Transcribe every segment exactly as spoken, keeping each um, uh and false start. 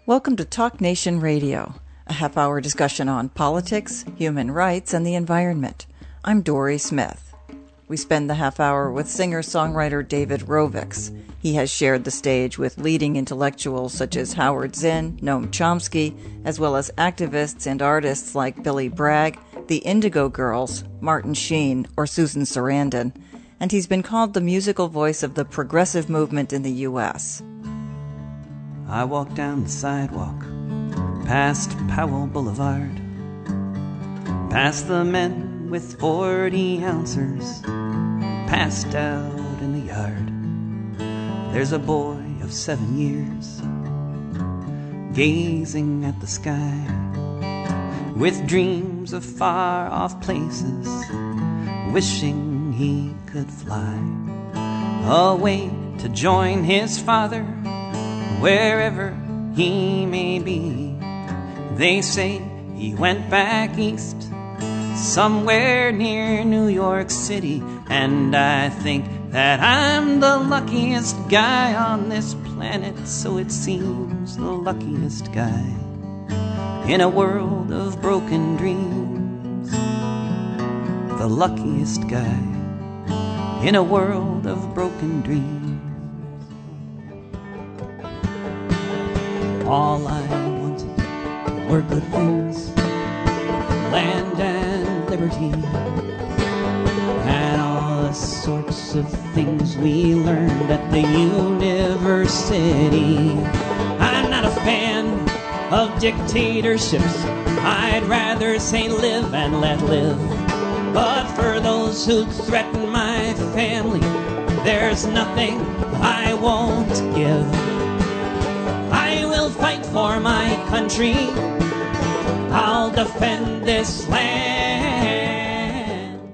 Welcome to Talk Nation Radio, a half-hour discussion on politics, human rights, and the environment. I'm Dory Smith. We spend the half hour with singer-songwriter David Rovics. He has shared the stage with leading intellectuals such as Howard Zinn, Noam Chomsky, as well as activists and artists like Billy Bragg, the Indigo Girls, Martin Sheen, or Susan Sarandon, and he's been called the musical voice of the progressive movement in the U S I walked down the sidewalk, past Powell Boulevard, past the men with forty ounces, passed out in the yard. There's a boy of seven years, gazing at the sky, with dreams of far-off places, wishing he could fly away to join his father, wherever he may be. They say he went back east, somewhere near New York City, and I think that I'm the luckiest guy on this planet, so it seems the luckiest guy in a world of broken dreams. The luckiest guy in a world of broken dreams. All I wanted were good things, land and liberty, and all the sorts of things we learned at the university. I'm not a fan of dictatorships, I'd rather say live and let live. But for those who threaten my family, there's nothing I won't give. I will fight for my country, I'll defend this land.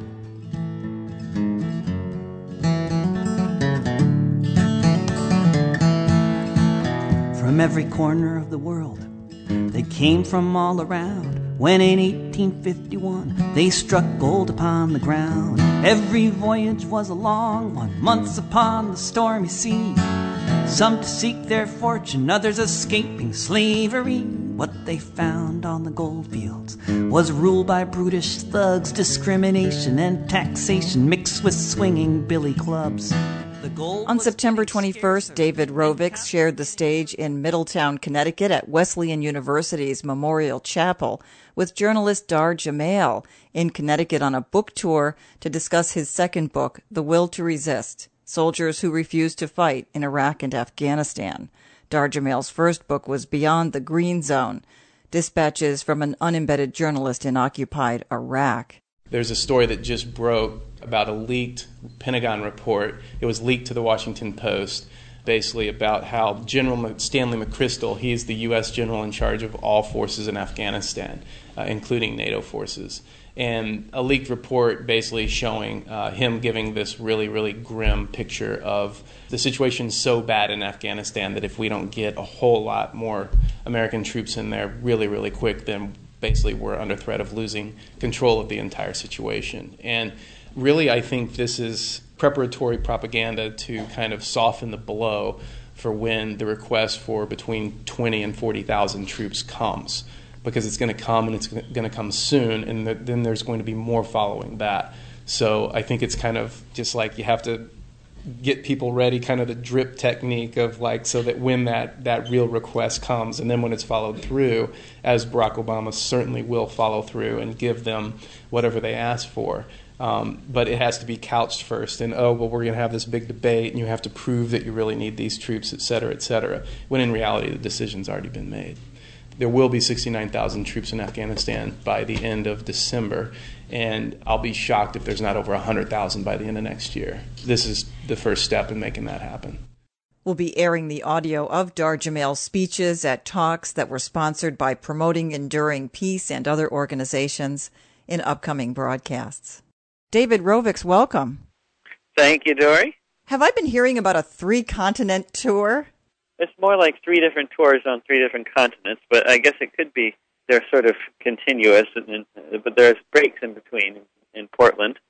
From every corner of the world, they came from all around, when in eighteen fifty-one they struck gold upon the ground. Every voyage was a long one, months upon the stormy sea. Some to seek their fortune, others escaping slavery. What they found on the gold fields was rule by brutish thugs, discrimination and taxation mixed with swinging billy clubs. The gold On September twenty-first, David Rovics shared the stage in Middletown, Connecticut at Wesleyan University's Memorial Chapel with journalist Dar Jamail in Connecticut on a book tour to discuss his second book, The Will to Resist: Soldiers Who Refused to Fight in Iraq and Afghanistan. Dar Jamail's first book was Beyond the Green Zone, dispatches from an unembedded journalist in occupied Iraq. There's a story that just broke about a leaked Pentagon report. It was leaked to the Washington Post, basically about how General Stanley McChrystal, he is the U S general in charge of all forces in Afghanistan, uh, including NATO forces. And a leaked report basically showing uh, him giving this really, really grim picture of the situation so bad in Afghanistan that if we don't get a whole lot more American troops in there really, really quick, then basically we're under threat of losing control of the entire situation. And really, I think this is preparatory propaganda to kind of soften the blow for when the request for between twenty and forty thousand troops comes, because it's going to come and it's going to come soon, and th- then there's going to be more following that. So I think it's kind of just like you have to get people ready, kind of the drip technique of like, so that when that, that real request comes, and then when it's followed through, as Barack Obama certainly will follow through and give them whatever they ask for. Um, but it has to be couched first in, oh, well, we're going to have this big debate, and you have to prove that you really need these troops, et cetera, et cetera, when in reality the decision's already been made. There will be sixty-nine thousand troops in Afghanistan by the end of December, and I'll be shocked if there's not over one hundred thousand by the end of next year. This is the first step in making that happen. We'll be airing the audio of Dar Jamail's speeches at talks that were sponsored by Promoting Enduring Peace and other organizations in upcoming broadcasts. David Rovics, welcome. Thank you, Dory. Have I been hearing about a three-continent tour? It's more like three different tours on three different continents, but I guess it could be they're sort of continuous, and, but there's breaks in between in Portland,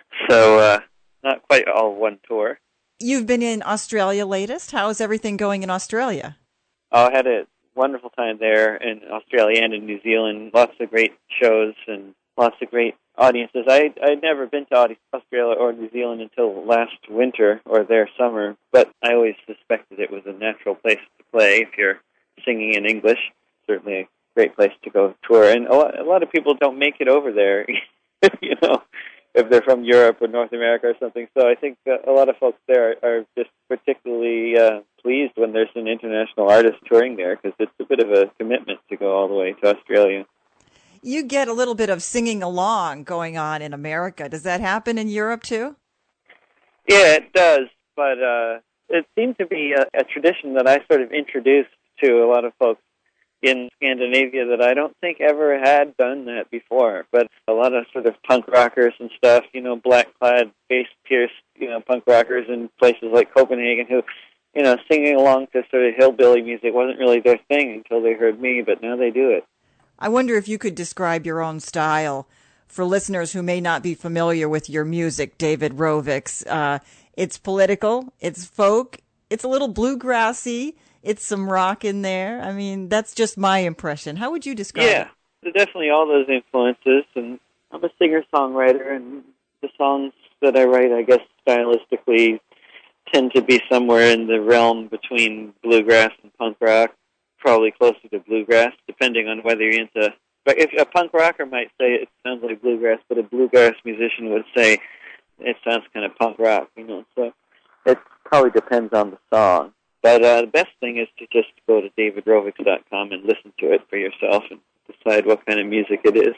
so uh, not quite all one tour. You've been in Australia latest. How is everything going in Australia? I had a wonderful time there in Australia and in New Zealand. Lots of great shows and lots of great audiences. I, I'd never been to Australia or New Zealand until last winter or their summer, but I always suspected it was a natural place to play if you're singing in English. Certainly a great place to go tour. And a lot, a lot of people don't make it over there, you know, if they're from Europe or North America or something. So I think uh, a lot of folks there are just particularly uh, pleased when there's an international artist touring there, because it's a bit of a commitment to go all the way to Australia. You get a little bit of singing along going on in America. Does that happen in Europe too? Yeah, it does. But uh, it seemed to be a, a tradition that I sort of introduced to a lot of folks in Scandinavia that I don't think ever had done that before. But a lot of sort of punk rockers and stuff, you know, black-clad, face-pierced, you know, punk rockers in places like Copenhagen who, you know, singing along to sort of hillbilly music wasn't really their thing until they heard me, but now they do it. I wonder if you could describe your own style for listeners who may not be familiar with your music, David Rovics. Uh, it's political, it's folk, it's a little bluegrassy, it's some rock in there. I mean, that's just my impression. How would you describe yeah, it? Yeah, definitely all those influences. And I'm a singer-songwriter, and the songs that I write, I guess, stylistically tend to be somewhere in the realm between bluegrass and punk rock, probably closer to bluegrass, depending on whether you're into... But if a punk rocker might say it sounds like bluegrass, but a bluegrass musician would say it sounds kind of punk rock, you know. So it probably depends on the song. But uh, the best thing is to just go to david rovics dot com and listen to it for yourself and decide what kind of music it is.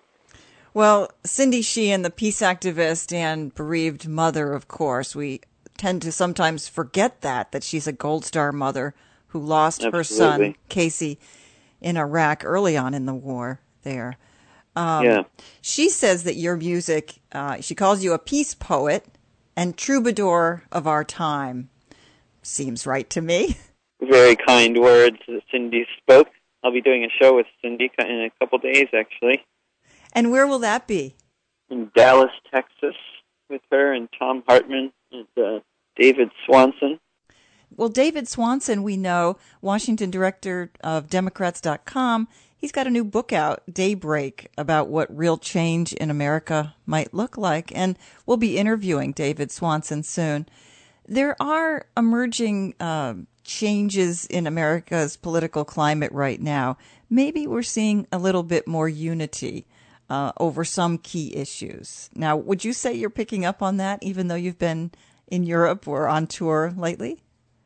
Well, Cindy Sheehan, the peace activist and bereaved mother, of course, we tend to sometimes forget that, that she's a Gold Star mother who lost Absolutely. her son, Casey, in Iraq early on in the war there. Um, yeah. She says that your music, uh, she calls you a peace poet and troubadour of our time. Seems right to me. Very kind words that Cindy spoke. I'll be doing a show with Cindy in a couple days, actually. And where will that be? In Dallas, Texas, with her and Tom Hartman and uh, David Swanson. Well, David Swanson, we know, Washington director of Democrats dot com, he's got a new book out, Daybreak, about what real change in America might look like. And we'll be interviewing David Swanson soon. There are emerging uh, changes in America's political climate right now. Maybe we're seeing a little bit more unity uh, over some key issues. Now, would you say you're picking up on that, even though you've been in Europe or on tour lately?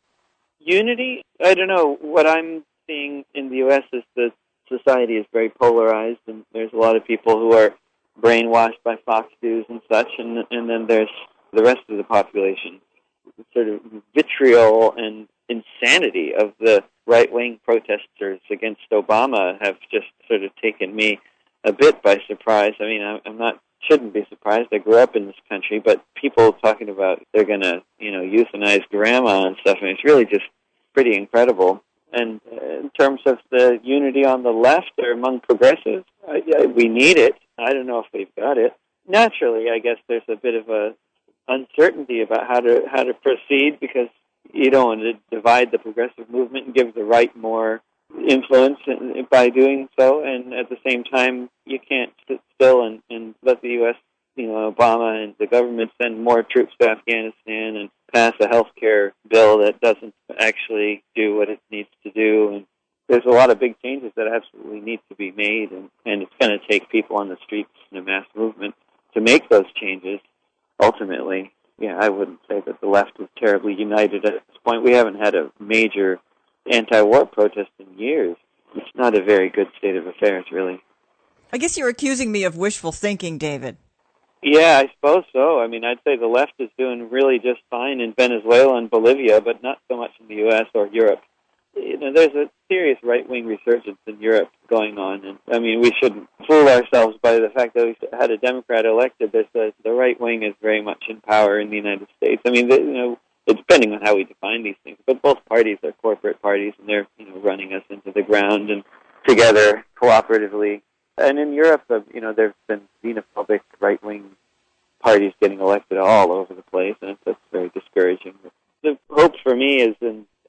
Unity? I don't know. What I'm seeing in the U S is that society is very polarized, and there's a lot of people who are brainwashed by Fox News and such, and, and then there's the rest of the population. Sort of vitriol and insanity of the right-wing protesters against Obama have just sort of taken me a bit by surprise. I mean, I'm not shouldn't be surprised. I grew up in this country, but people talking about they're going to, you know, euthanize grandma and stuff, I mean, it's really just pretty incredible. And in terms of the unity on the left or among progressives, I, I, we need it. I don't know if we've got it. Naturally, I guess there's a bit of a uncertainty about how to how to proceed, because you don't want to divide the progressive movement and give the right more influence by doing so, and at the same time you can't sit still and, and let the U S, you know, Obama and the government send more troops to Afghanistan and pass a health care bill that doesn't actually do what it needs to do. And there's a lot of big changes that absolutely need to be made, and, and it's going to take people on the streets in a mass movement to make those changes. Ultimately, yeah, I wouldn't say that the left is terribly united at this point. We haven't had a major anti-war protest in years. It's not a very good state of affairs, really. I guess you're accusing me of wishful thinking, David. Yeah, I suppose so. I mean, I'd say the left is doing really just fine in Venezuela and Bolivia, but not so much in the U S or Europe. You know, there's a serious right-wing resurgence in Europe going on, and I mean, we shouldn't fool ourselves by the fact that we had a Democrat elected. There's a, the right wing is very much in power in the United States. I mean, the, you know, it's depending on how we define these things, but both parties are corporate parties, and they're, you know, running us into the ground and together cooperatively. And in Europe, uh, you know, there's been xenophobic right-wing parties getting elected all over the place, and that's very discouraging. The hope for me is in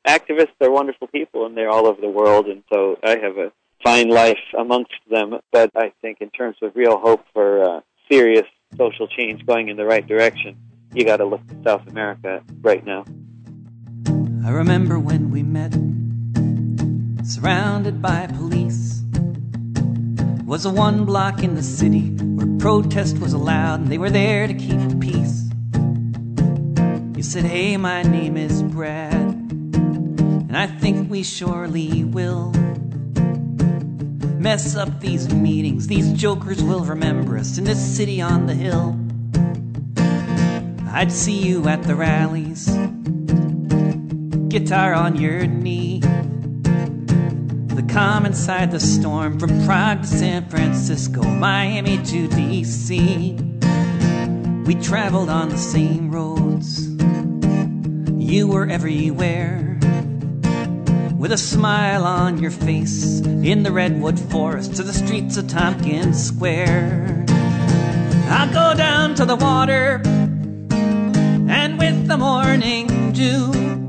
activists are wonderful people, and they're all over the world, and so I have a fine life amongst them. But I think in terms of real hope for uh, serious social change going in the right direction, you got to look to South America right now. I remember when we met, surrounded by police. It was a one block in the city where protest was allowed, and they were there to keep the peace. You said, hey, my name is Brad, and I think we surely will mess up these meetings. These jokers will remember us in this city on the hill. I'd see you at the rallies, guitar on your knee. The calm inside the storm, from Prague to San Francisco, Miami to D C. We traveled on the same roads. You were everywhere, with a smile on your face, in the redwood forest to the streets of Tompkins Square. I'll go down to the water, and with the morning dew.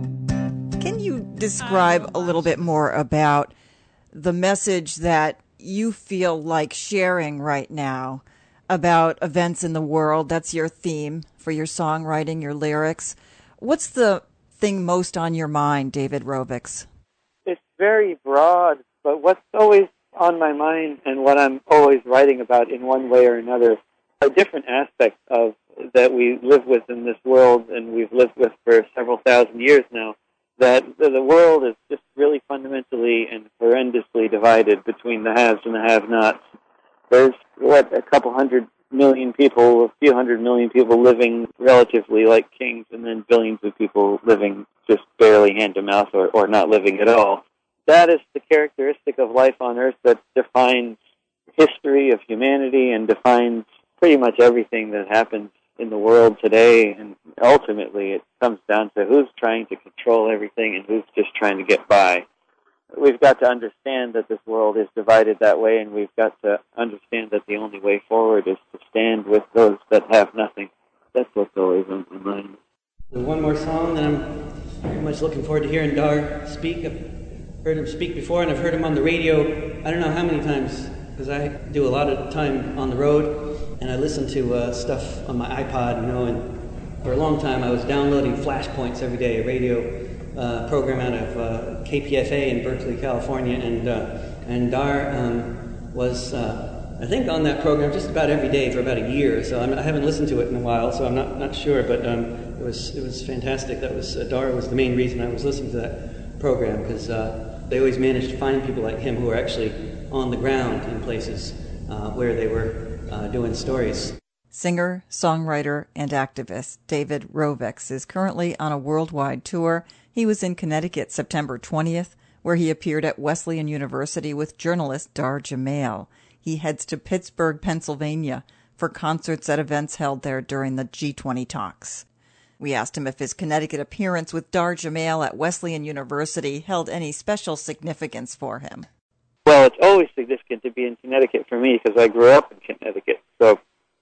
Can you describe a little bit more about the message that you feel like sharing right now about events in the world? That's your theme for your songwriting, your lyrics. What's the thing most on your mind, David Rovics? It's very broad, but what's always on my mind and what I'm always writing about in one way or another are different aspects of that we live with in this world, and we've lived with for several thousand years now, that the world is just really fundamentally and horrendously divided between the haves and the have-nots. There's, what, a couple hundred million people, a few hundred million people living relatively like kings, and then billions of people living just barely hand-to-mouth or, or not living at all. That is the characteristic of life on Earth that defines history of humanity and defines pretty much everything that happens in the world today, and ultimately it comes down to who's trying to control everything and who's just trying to get by. We've got to understand that this world is divided that way, and we've got to understand that the only way forward is to stand with those that have nothing. That's what's always on my mind. One more song that I'm very much looking forward to hearing Dar speak. I've heard him speak before, and I've heard him on the radio I don't know how many times, because I do a lot of time on the road, and I listen to uh, stuff on my iPod, you know, and for a long time I was downloading Flashpoints every day, a radio uh, program out of uh, K P F A in Berkeley, California, and uh, and Dar um, was, uh, I think, on that program just about every day for about a year. So I'm, I haven't listened to it in a while, so I'm not not sure, but um, it was it was fantastic. That was uh, Dar was the main reason I was listening to that program, because uh, they always managed to find people like him who were actually on the ground in places uh, where they were uh, doing stories. Singer, songwriter, and activist David Rovics is currently on a worldwide tour. He was in Connecticut September twentieth, where he appeared at Wesleyan University with journalist Dar Jamail. He heads to Pittsburgh, Pennsylvania, for concerts at events held there during the G twenty talks. We asked him if his Connecticut appearance with Dar Jamail at Wesleyan University held any special significance for him. Well, it's always significant to be in Connecticut for me because I grew up in Connecticut, so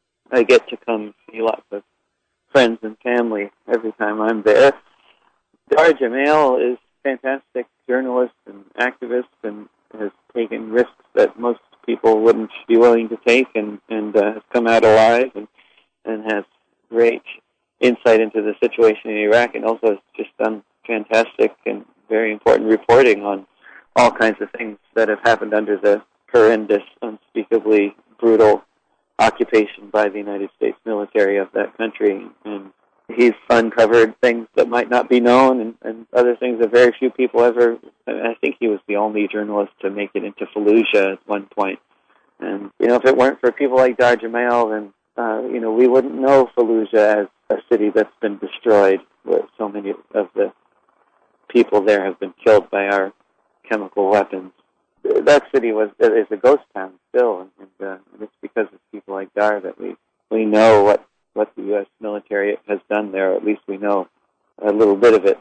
I get to come see lots of friends and family every time I'm there. Dar Jamail is a fantastic journalist and activist and has taken risks that most people wouldn't be willing to take, and, and uh, has come out alive and, and has great insight into the situation in Iraq, and also has just done fantastic and very important reporting on all kinds of things that have happened under the horrendous, unspeakably brutal occupation by the United States military of that country. And he's uncovered things that might not be known, and, and other things that very few people ever... I think he was the only journalist to make it into Fallujah at one point. And, you know, if it weren't for people like Dar Jamail, then, uh, you know, we wouldn't know Fallujah as a city that's been destroyed, where so many of the people there have been killed by our chemical weapons. That city was is a ghost town still, and, uh, and it's because of people like Dar that we, we know what, what the U S military has done there, or at least we know a little bit of it.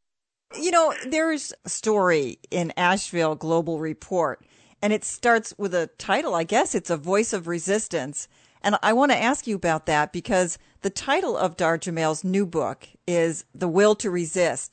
You know, there's a story in Asheville Global Report, and it starts with a title, I guess it's A Voice of Resistance. And I want to ask you about that because the title of Dar Jamail's new book is The Will to Resist,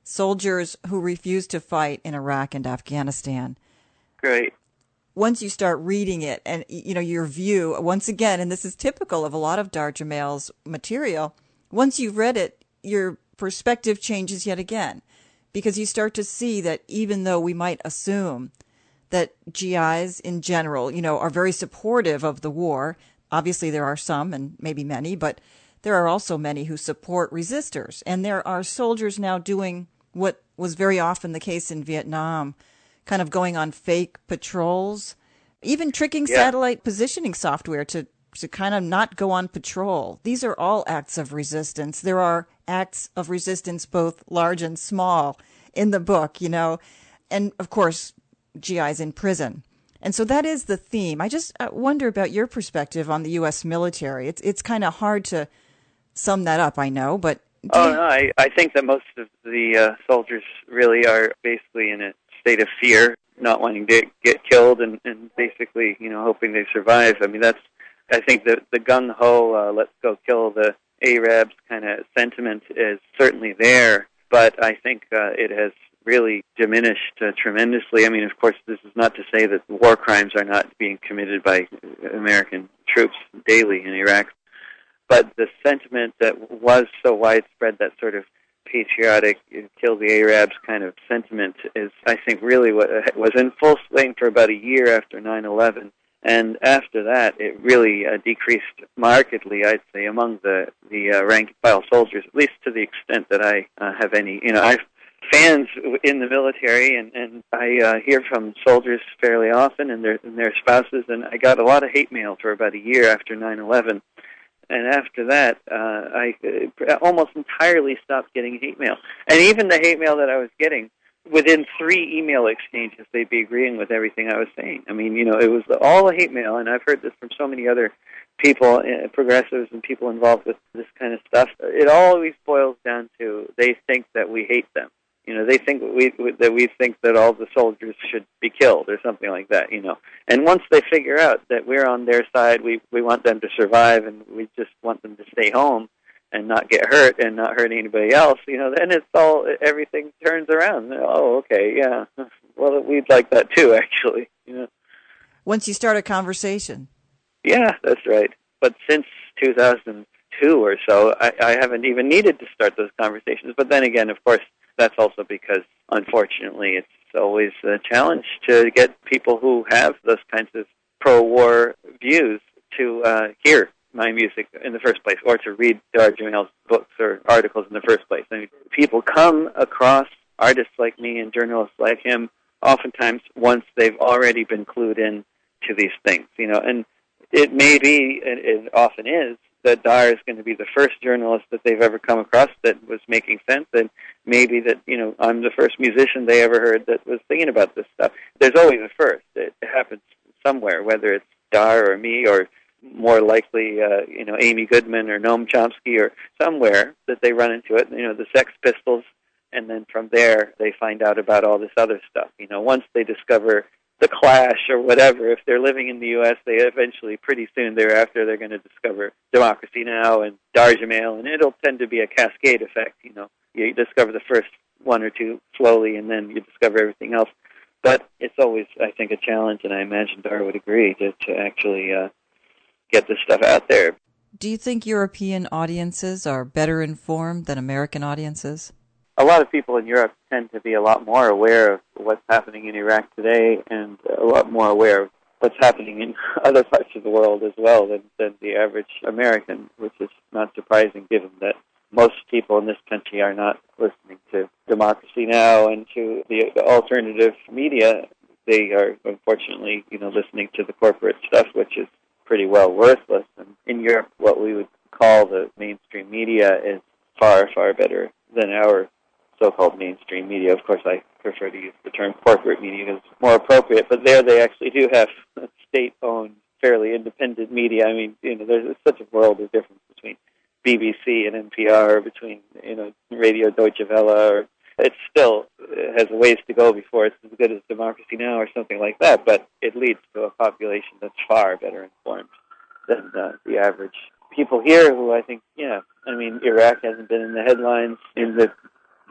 soldiers who refused to fight in Iraq and Afghanistan. Great. Once you start reading it and, you know, your view, once again, and this is typical of a lot of Dar Jamail's material, once you've read it, your perspective changes yet again, because you start to see that even though we might assume that G Is in general, you know, are very supportive of the war, obviously there are some and maybe many, but there are also many who support resistors. And there are soldiers now doing what was very often the case in Vietnam, kind of going on fake patrols, even tricking yeah. satellite positioning software to, to kind of not go on patrol. These are all acts of resistance. There are acts of resistance, both large and small, in the book, you know, and of course, G Is in prison. And so that is the theme. I just wonder about your perspective on the U S military. It's it's kind of hard to sum that up, I know, but... Oh, you... no, I, I think that most of the uh, soldiers really are basically in a state of fear, not wanting to get killed and, and basically, you know, hoping they survive. I mean, that's, I think that the gung-ho, uh, let's go kill the Arabs kind of sentiment is certainly there, but I think uh, it has really diminished uh, tremendously. I mean, of course, this is not to say that war crimes are not being committed by American troops daily in Iraq, but the sentiment that was so widespread, that sort of patriotic, kill the Arabs kind of sentiment, is, I think, really what was in full swing for about a year after nine eleven. And after that, it really uh, decreased markedly, I'd say, among the, the uh, rank-and-file soldiers, at least to the extent that I uh, have any, you know, I've fans in the military, and, and I uh, hear from soldiers fairly often and their, and their spouses, and I got a lot of hate mail for about a year after nine eleven. And after that, uh, I uh, almost entirely stopped getting hate mail. And even the hate mail that I was getting, within three email exchanges, they'd be agreeing with everything I was saying. I mean, you know, it was all the hate mail, and I've heard this from so many other people, uh, progressives and people involved with this kind of stuff. It always boils down to they think that we hate them. You know, they think that we that we think that all the soldiers should be killed or something like that, you know. And once they figure out that we're on their side, we we want them to survive, and we just want them to stay home and not get hurt and not hurt anybody else, you know, then it's all, everything turns around. Oh, okay, yeah. Well, we'd like that too, actually, you know. Once you start a conversation. Yeah, that's right. But since two thousand two or so, I, I haven't even needed to start those conversations. But then again, of course, that's also because, unfortunately, it's always a challenge to get people who have those kinds of pro-war views to uh, hear my music in the first place, or to read Dar Jamail's books or articles in the first place. I mean, people come across artists like me and journalists like him oftentimes once they've already been clued in to these things, you know, and it may be, and it often is, that Dar is going to be the first journalist that they've ever come across that was making sense, and maybe that, you know, I'm the first musician they ever heard that was thinking about this stuff. There's always a first. It happens somewhere, whether it's Dar or me, or more likely, uh, you know, Amy Goodman or Noam Chomsky, or somewhere that they run into it, you know, the Sex Pistols, and then from there they find out about all this other stuff. You know, once they discover the Clash or whatever, if they're living in the U S, they eventually, pretty soon thereafter, they're going to discover Democracy Now! And Dar Jamail, and it'll tend to be a cascade effect. You know, you discover the first one or two slowly, and then you discover everything else. But it's always, I think, a challenge, and I imagine Dar would agree, to, to actually uh, get this stuff out there. Do you think European audiences are better informed than American audiences? A lot of people in Europe tend to be a lot more aware of what's happening in Iraq today, and a lot more aware of what's happening in other parts of the world as well than, than the average American, which is not surprising given that most people in this country are not listening to Democracy Now! And to the alternative media. They are, unfortunately, you know, listening to the corporate stuff, which is pretty well worthless. And in Europe, what we would call the mainstream media is far, far better than our so-called mainstream media. Of course, I prefer to use the term corporate media because it's more appropriate, but there they actually do have state-owned, fairly independent media. I mean, you know, there's such a world of difference between B B C and N P R, or between, you know, Radio Deutsche Welle, or it still has a ways to go before it's as good as Democracy Now! Or something like that, but it leads to a population that's far better informed than uh, the average people here, who I think, yeah, I mean, Iraq hasn't been in the headlines in the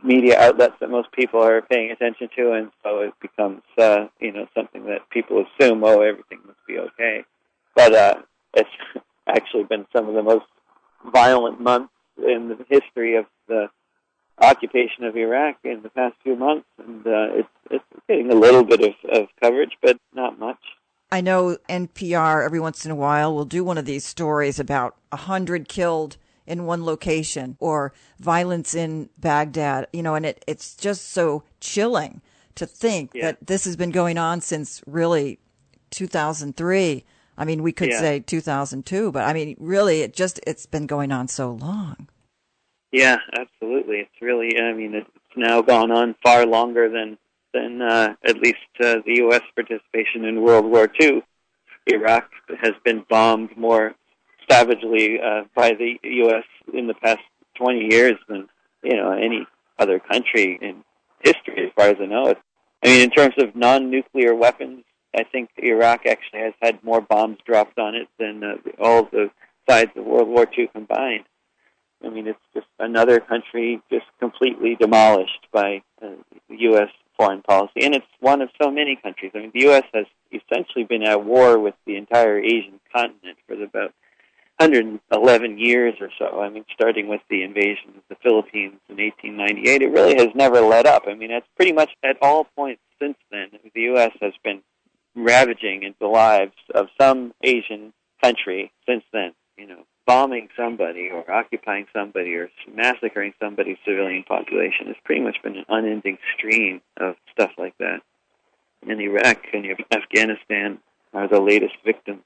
media outlets that most people are paying attention to, and so it becomes, uh, you know, something that people assume, oh, everything must be okay. But uh, it's actually been some of the most violent months in the history of the occupation of Iraq in the past few months, and uh, it's, it's getting a little bit of, of coverage, but not much. I know N P R every once in a while will do one of these stories about a hundred killed in one location or violence in Baghdad, you know, and it, it's just so chilling to think Yeah. that this has been going on since really two thousand three. I mean, we could Yeah. say two thousand two, but I mean, really, it just, it's been going on so long. Yeah, absolutely. It's really, I mean, it's now gone on far longer than than uh, at least uh, the U S participation in World War Two. Iraq has been bombed more savagely uh, by the U S in the past twenty years than, you know, any other country in history, as far as I know. I mean, in terms of non-nuclear weapons, I think Iraq actually has had more bombs dropped on it than uh, all the sides of World War Two combined. I mean, it's just another country just completely demolished by uh, the U S foreign policy. And it's one of so many countries. I mean, the U S has essentially been at war with the entire Asian continent for about one hundred eleven years or so. I mean, starting with the invasion of the Philippines in eighteen ninety-eight, it really has never let up. I mean, it's pretty much at all points since then, the U S has been ravaging the lives of some Asian country since then, you know, bombing somebody or occupying somebody or massacring somebody's civilian population. It's pretty much been an unending stream of stuff like that. And Iraq and Afghanistan are the latest victims.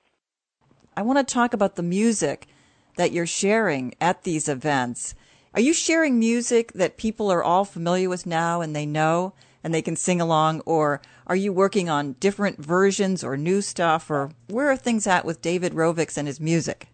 I want to talk about the music that you're sharing at these events. Are you sharing music that people are all familiar with now and they know and they can sing along, or are you working on different versions or new stuff, or where are things at with David Rovics and his music?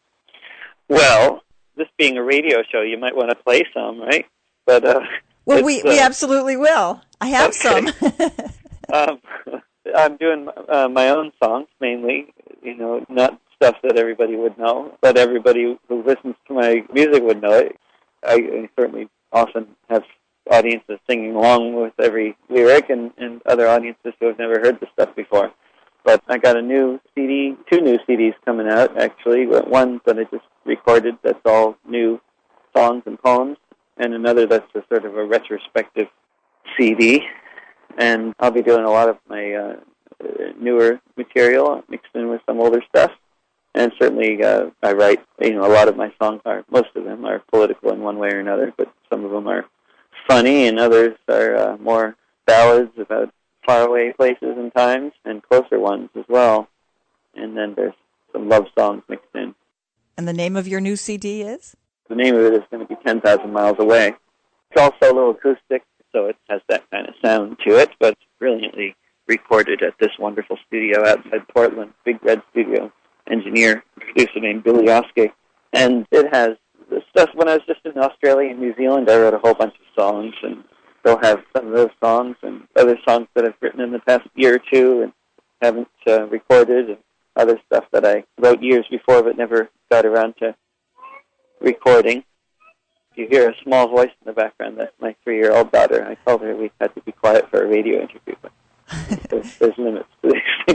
Well, this being a radio show, you might want to play some, right? But uh, well, we, uh, we absolutely will. I have okay. some. um, I'm doing uh, my own songs mainly, you know, not stuff that everybody would know, but everybody who listens to my music would know it. I, I certainly often have audiences singing along with every lyric, and, and other audiences who have never heard this stuff before. But I got a new C D, two new C Ds coming out, actually. One that I just recorded that's all new songs and poems, and another that's a sort of a retrospective C D. And I'll be doing a lot of my uh, newer material mixed in with some older stuff. And certainly uh, I write, you know, a lot of my songs are, most of them are political in one way or another, but some of them are funny, and others are uh, more ballads about faraway places and times, and closer ones as well. And then there's some love songs mixed in. And the name of your new C D is? The name of it is going to be ten thousand Miles Away. It's also a little acoustic, so it has that kind of sound to it, but it's brilliantly recorded at this wonderful studio outside Portland, Big Red Studio. Engineer, producer named Billy Oskey. And it has the stuff. When I was just in Australia and New Zealand, I wrote a whole bunch of songs, and still have some of those songs and other songs that I've written in the past year or two and haven't uh, recorded, and other stuff that I wrote years before but never got around to recording. If you hear a small voice in the background, that's my three-year-old daughter. I told her we had to be quiet for a radio interview, but there's, there's limits to these things.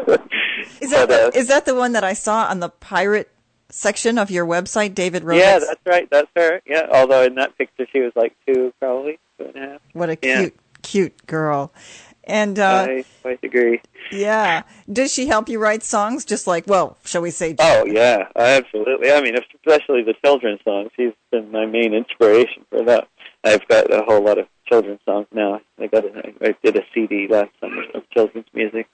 Is that, but, uh, the, is that the one that I saw on the pirate section of your website, David Rovics? Yeah, that's right. That's her. Yeah, although in that picture she was like two, probably, two and a half. What a yeah. cute, cute girl. And uh, I quite agree. Yeah. Does she help you write songs? Just like, well, shall we say? Oh, yeah, absolutely. I mean, especially the children's songs. She's been my main inspiration for that. I've got a whole lot of children's songs now. I got a, I did a C D last summer of children's music.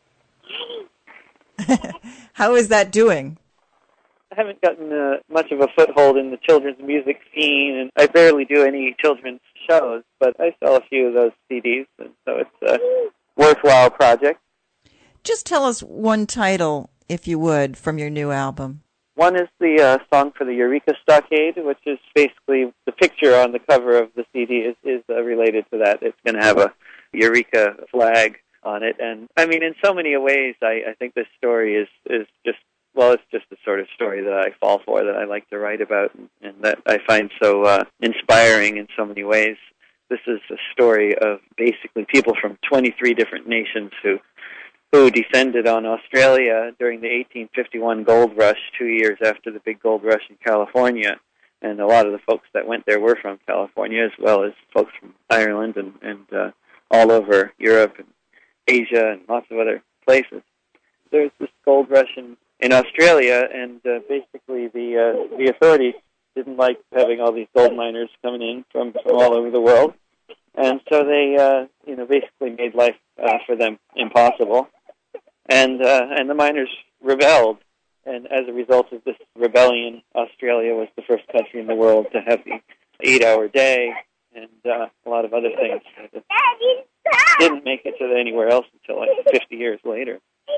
How is that doing? I haven't gotten uh, much of a foothold in the children's music scene, and I barely do any children's shows, but I sell a few of those C Ds, and so it's a worthwhile project. Just tell us one title, if you would, from your new album. One is the uh, song for the Eureka Stockade, which is basically the picture on the cover of the C D is, is uh, related to that. It's going to have a Eureka flag on it. And, I mean, in so many ways, I, I think this story is, is just, well, it's just the sort of story that I fall for, that I like to write about, and, and that I find so uh, inspiring in so many ways. This is a story of basically people from twenty-three different nations who who descended on Australia during the eighteen fifty-one gold rush, two years after the big gold rush in California. And a lot of the folks that went there were from California, as well as folks from Ireland and, and uh, all over Europe and Asia and lots of other places. There's this gold rush in, in Australia, and uh, basically the uh, the authorities didn't like having all these gold miners coming in from, from all over the world, and so they uh, you know basically made life uh, for them impossible, and uh, and the miners rebelled. And as a result of this rebellion, Australia was the first country in the world to have the eight-hour day and uh, a lot of other things that didn't make it to anywhere else until like fifty years later.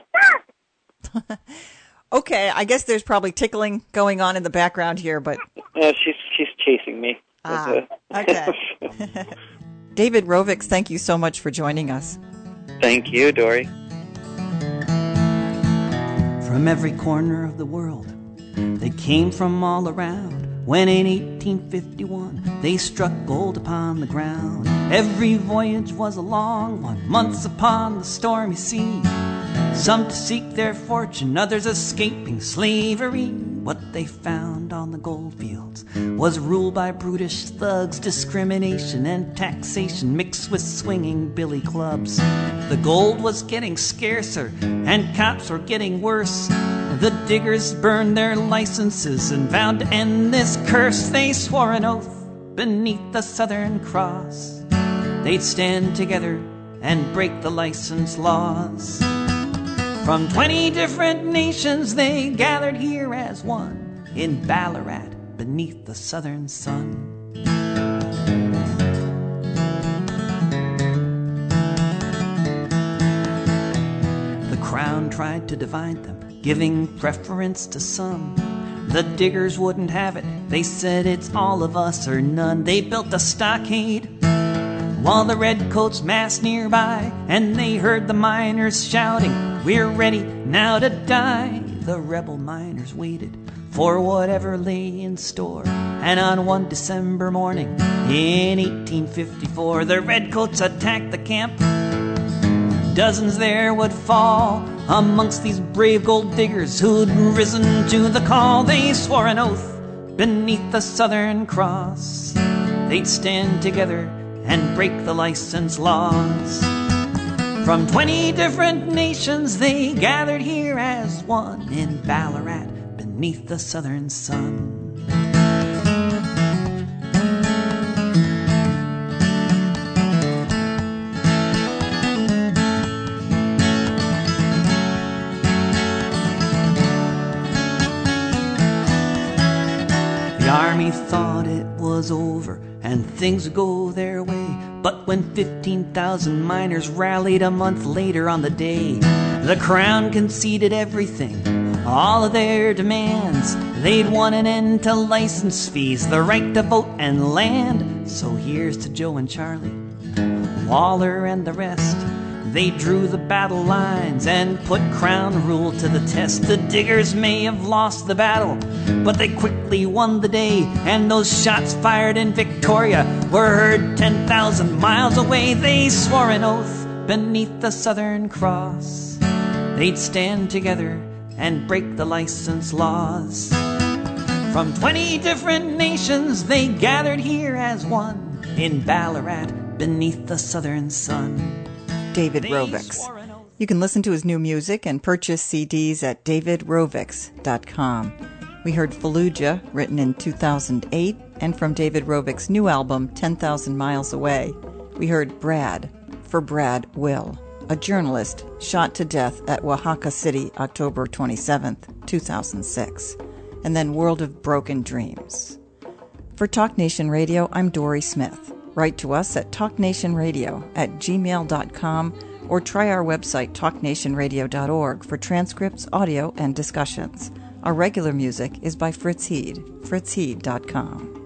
Okay, I guess there's probably tickling going on in the background here, but... Uh, she's she's chasing me. Ah, okay. David Rovics, thank you so much for joining us. Thank you, Dory. From every corner of the world, they came from all around. When in eighteen fifty-one they struck gold upon the ground. Every voyage was a long one, months upon the stormy sea. Some to seek their fortune, others escaping slavery. What they found on the gold fields was ruled by brutish thugs, discrimination and taxation mixed with swinging billy clubs. The gold was getting scarcer and cops were getting worse. The diggers burned their licenses and vowed to end this curse. They swore an oath beneath the Southern Cross. They'd stand together and break the license laws. From twenty different nations they gathered here as one in Ballarat beneath the southern sun. The crown tried to divide them, giving preference to some. The diggers wouldn't have it, they said it's all of us or none. They built a stockade while the redcoats massed nearby, and they heard the miners shouting, "We're ready now to die." The rebel miners waited for whatever lay in store, and on one December morning in eighteen fifty-four, the redcoats attacked the camp. Dozens there would fall amongst these brave gold diggers who'd risen to the call. They swore an oath beneath the Southern Cross. They'd stand together and break the license laws. From twenty different nations they gathered here as one in Ballarat beneath the southern sun. The army thought it was over and things would go their way, but when fifteen thousand miners rallied a month later on the day, the Crown conceded everything, all of their demands. They'd won an end to license fees, the right to vote and land. So here's to Joe and Charlie, Waller and the rest. They drew the battle lines and put Crown rule to the test. The diggers may have lost the battle, but they quickly won the day, and those shots fired in Victoria were heard ten thousand miles away. They swore an oath beneath the Southern Cross. They'd stand together and break the license laws. From twenty different nations they gathered here as one in Ballarat beneath the southern sun. David Rovics. You can listen to his new music and purchase C Ds at david rovics dot com. We heard Fallujah, written in two thousand eight, and from David Rovics' new album, ten thousand miles away, we heard Brad, for Brad Will, a journalist shot to death at Oaxaca City, October twenty-seventh, two thousand six, and then World of Broken Dreams. For Talk Nation Radio, I'm Dory Smith. Write to us at talknationradio at gmail dot com or try our website talk nation radio dot org for transcripts, audio, and discussions. Our regular music is by Fritz Heed, fritz heed dot com.